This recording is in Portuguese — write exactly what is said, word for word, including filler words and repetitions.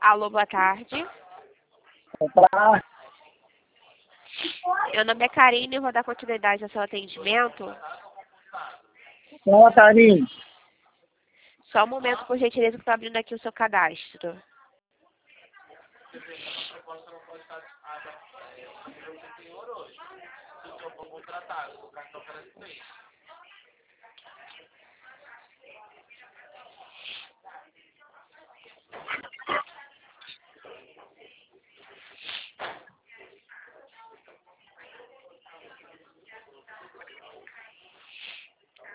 Alô, boa tarde. Pra... Meu nome é Karine e vou dar continuidade ao seu atendimento. Fala, Karine. Só um momento, por gentileza, que estou abrindo aqui o seu cadastro.